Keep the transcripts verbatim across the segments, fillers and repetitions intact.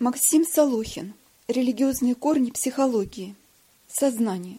Максим Солохин. Религиозные корни психологии. Сознание.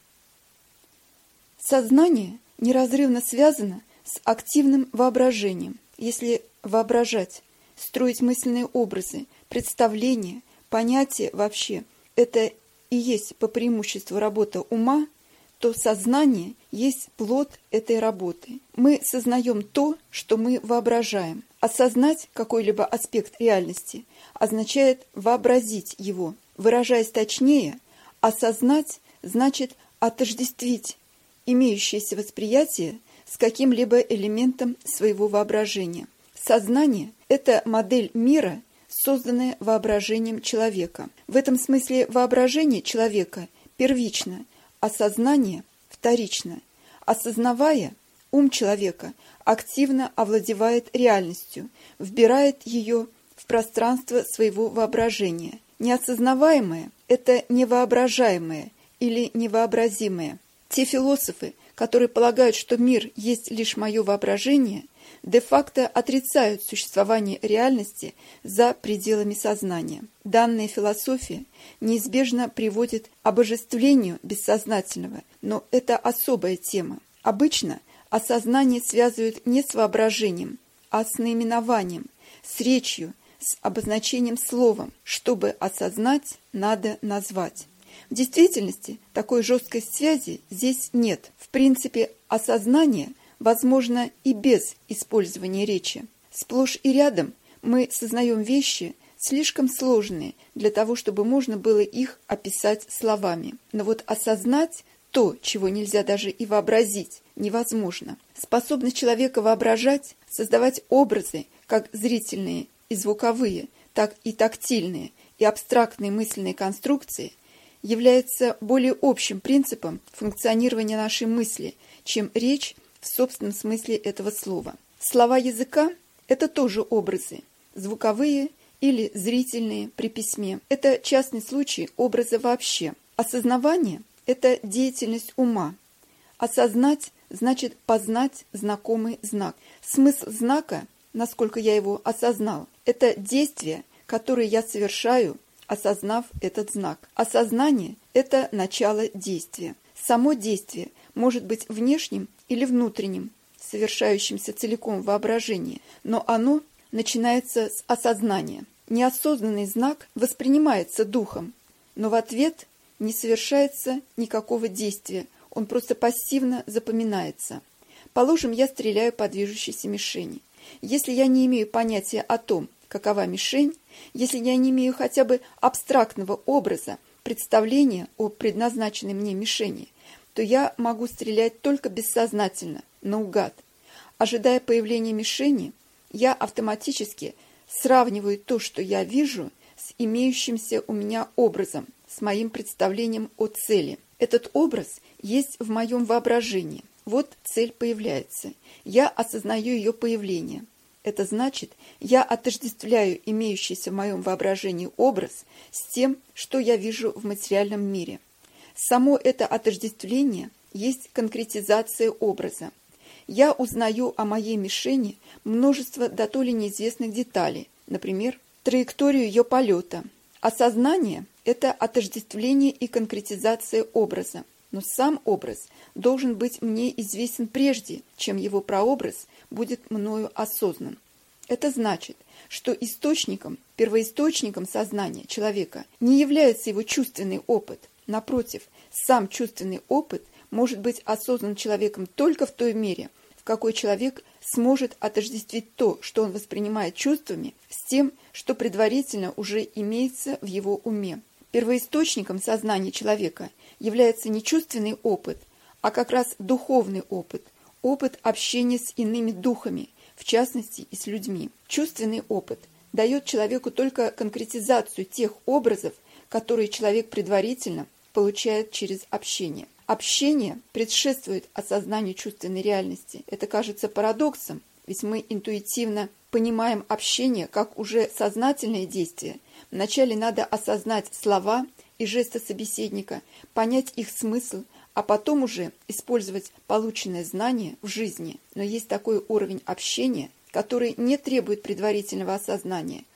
Сознание неразрывно связано с активным воображением. Если воображать, строить мысленные образы, представления, понятия вообще, это и есть по преимуществу работа ума, то сознание есть плод этой работы. Мы сознаем то, что мы воображаем. Осознать какой-либо аспект реальности означает вообразить его. Выражаясь точнее, осознать значит отождествить имеющееся восприятие с каким-либо элементом своего воображения. Сознание – это модель мира, созданная воображением человека. В этом смысле воображение человека первично, а сознание вторично. Осознавая, ум человека активно овладевает реальностью, вбирает ее в пространство своего воображения. Неосознаваемое – это невоображаемое или невообразимое. Те философы, которые полагают, что мир есть лишь мое воображение, де-факто отрицают существование реальности за пределами сознания. Данная философия неизбежно приводит к обожествлению бессознательного, но это особая тема. Обычно осознание связывают не с воображением, а с наименованием, с речью, с обозначением словом. Чтобы осознать, надо назвать. В действительности такой жесткой связи здесь нет. В принципе, осознание возможно и без использования речи. Сплошь и рядом мы сознаем вещи слишком сложные для того, чтобы можно было их описать словами. Но вот осознать то, чего нельзя даже и вообразить, невозможно. Способность человека воображать, создавать образы, как зрительные и звуковые, так и тактильные, и абстрактные мысленные конструкции, является более общим принципом функционирования нашей мысли, чем речь в собственном смысле этого слова. Слова языка – это тоже образы, звуковые или зрительные при письме. Это частный случай образа вообще. Осознавание – это деятельность ума. Осознать – значит познать знакомый знак. Смысл знака, насколько я его осознал, это действие, которое я совершаю, осознав этот знак. Осознание – это начало действия. Само действие может быть внешним или внутренним, совершающимся целиком в воображении, но оно начинается с осознания. Неосознанный знак воспринимается духом, но в ответ не совершается никакого действия, он просто пассивно запоминается. Положим, я стреляю по движущейся мишени. Если я не имею понятия о том, какова мишень, если я не имею хотя бы абстрактного образа, представления о предназначенной мне мишени, то я могу стрелять только бессознательно, наугад. Ожидая появления мишени, я автоматически сравниваю то, что я вижу, с имеющимся у меня образом, с моим представлением о цели. Этот образ есть в моем воображении. Вот цель появляется. Я осознаю ее появление. Это значит, я отождествляю имеющийся в моем воображении образ с тем, что я вижу в материальном мире. Само это отождествление есть конкретизация образа. Я узнаю о моей мишени множество дотоле неизвестных деталей, например, траекторию ее полета. Осознание – это отождествление и конкретизация образа, но сам образ должен быть мне известен прежде, чем его прообраз будет мною осознан. Это значит, что источником, первоисточником сознания человека не является его чувственный опыт. Напротив, сам чувственный опыт может быть осознан человеком только в той мере, в какой человек сможет отождествить то, что он воспринимает чувствами, с тем, что предварительно уже имеется в его уме. Первоисточником сознания человека является не чувственный опыт, а как раз духовный опыт, опыт общения с иными духами, в частности и с людьми. Чувственный опыт дает человеку только конкретизацию тех образов, которые человек предварительно получает через общение. Общение предшествует осознанию чувственной реальности. Это кажется парадоксом, ведь мы интуитивно понимаем общение как уже сознательное действие. Вначале надо осознать слова и жесты собеседника, понять их смысл, а потом уже использовать полученное знание в жизни. Но есть такой уровень общения, который не требует предварительного осознания.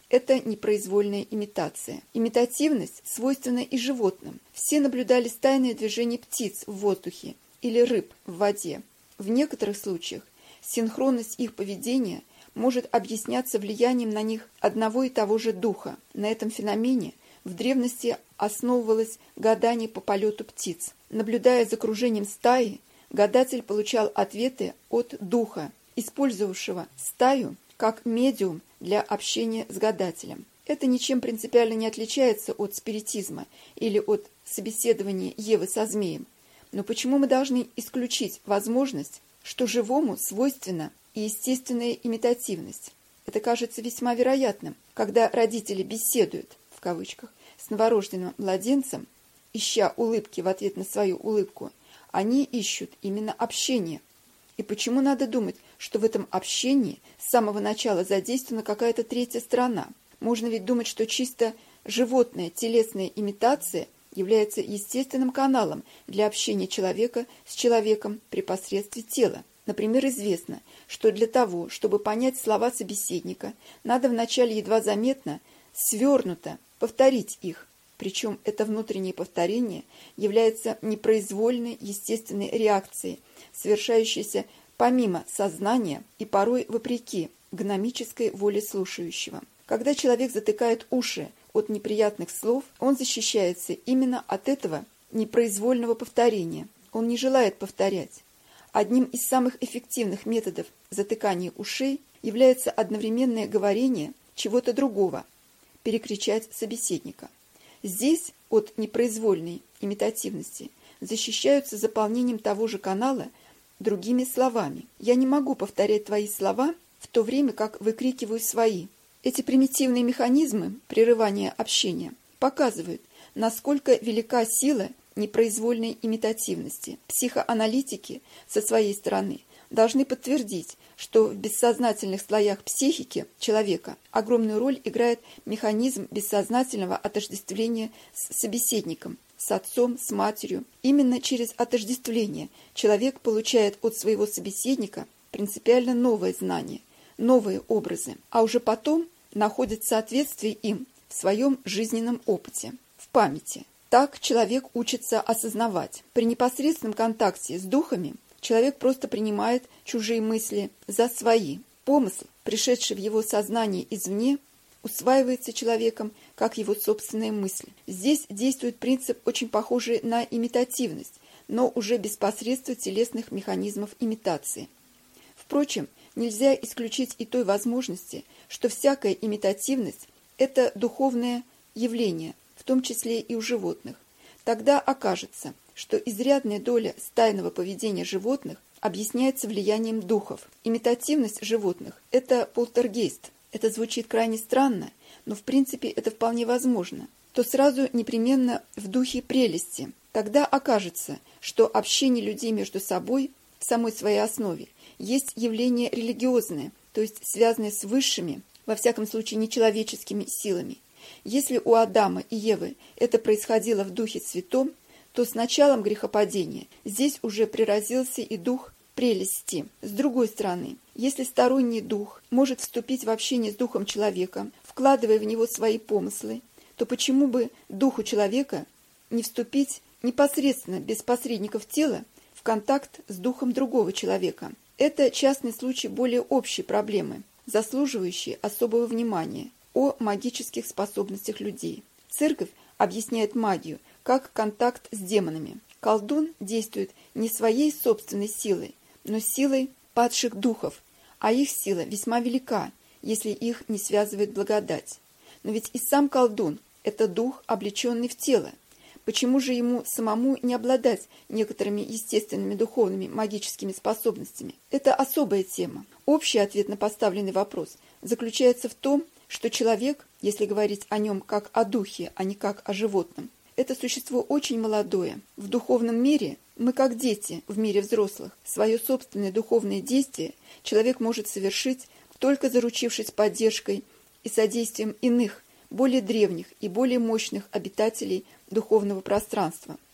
Это непроизвольная имитация. Имитативность свойственна и животным. Все наблюдали стайные движения птиц в воздухе или рыб в воде. В некоторых случаях синхронность их поведения может объясняться влиянием на них одного и того же духа. На этом феномене в древности основывалось гадание по полету птиц. Наблюдая за кружением стаи, гадатель получал ответы от духа, использовавшего стаю как медиум для общения с гадателем. Это ничем принципиально не отличается от спиритизма или от собеседования Евы со змеем. Но почему мы должны исключить возможность, что живому свойственна и естественная имитативность? Это кажется весьма вероятным, когда родители беседуют, в кавычках, с новорожденным младенцем, ища улыбки в ответ на свою улыбку, они ищут именно общение. И почему надо думать, что в этом общении с самого начала задействована какая-то третья сторона? Можно ведь думать, что чисто животная телесная имитация является естественным каналом для общения человека с человеком при посредстве тела. Например, известно, что для того, чтобы понять слова собеседника, надо вначале едва заметно, свернуто повторить их. Причем это внутреннее повторение является непроизвольной естественной реакцией, совершающейся помимо сознания и порой вопреки гномической воле слушающего. Когда человек затыкает уши от неприятных слов, он защищается именно от этого непроизвольного повторения. Он не желает повторять. Одним из самых эффективных методов затыкания ушей является одновременное говорение чего-то другого, перекричать собеседника. Здесь от непроизвольной имитативности защищаются заполнением того же канала другими словами. Я не могу повторять твои слова в то время, как выкрикиваю свои. Эти примитивные механизмы прерывания общения показывают, насколько велика сила непроизвольной имитативности. Психоаналитики со своей стороны должны подтвердить, что в бессознательных слоях психики человека огромную роль играет механизм бессознательного отождествления с собеседником, с отцом, с матерью. Именно через отождествление человек получает от своего собеседника принципиально новое знание, новые образы, а уже потом находит соответствие им в своем жизненном опыте, в памяти. Так человек учится осознавать. При непосредственном контакте с духами человек просто принимает чужие мысли за свои. Помысл, пришедший в его сознание извне, усваивается человеком как его собственная мысль. Здесь действует принцип, очень похожий на имитативность, но уже без посредства телесных механизмов имитации. Впрочем, нельзя исключить и той возможности, что всякая имитативность – это духовное явление, в том числе и у животных. Тогда окажется, что изрядная доля стайного поведения животных объясняется влиянием духов. Имитативность животных – это полтергейст. Это звучит крайне странно, но в принципе это вполне возможно. То сразу непременно в духе прелести. Тогда окажется, что общение людей между собой в самой своей основе есть явление религиозное, то есть связанное с высшими, во всяком случае нечеловеческими силами. Если у Адама и Евы это происходило в духе святом, то с началом грехопадения здесь уже приразился и дух прелести. С другой стороны, если сторонний дух может вступить в общение с духом человека, вкладывая в него свои помыслы, то почему бы духу человека не вступить непосредственно, без посредников тела, в контакт с духом другого человека? Это частный случай более общей проблемы, заслуживающей особого внимания, о магических способностях людей. Церковь объясняет магию как контакт с демонами. Колдун действует не своей собственной силой, но силой падших духов, а их сила весьма велика, если их не связывает благодать. Но ведь и сам колдун – это дух, облеченный в тело. Почему же ему самому не обладать некоторыми естественными духовными магическими способностями? Это особая тема. Общий ответ на поставленный вопрос заключается в том, что человек, если говорить о нем как о духе, а не как о животном, это существо очень молодое. В духовном мире мы как дети в мире взрослых. Свое собственное духовное действие человек может совершить, только заручившись поддержкой и содействием иных, более древних и более мощных обитателей духовного пространства.